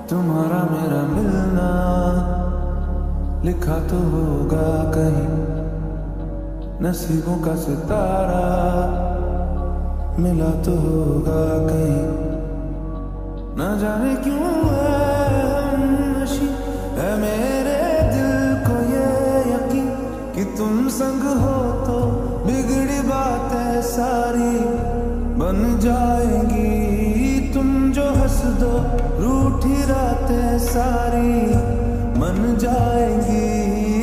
तुम्हारा मेरा मिलना लिखा तो होगा कहीं, नसीबों का सितारा मिला तो होगा कहीं। न जाने क्यों है हमनशी है मेरे दिल को ये यकीन कि तुम संग हो तो बिगड़ी बातें सारी बन जाएंगी। तुम जो हंस दो रूठी रातें सारी मन जाएंगी।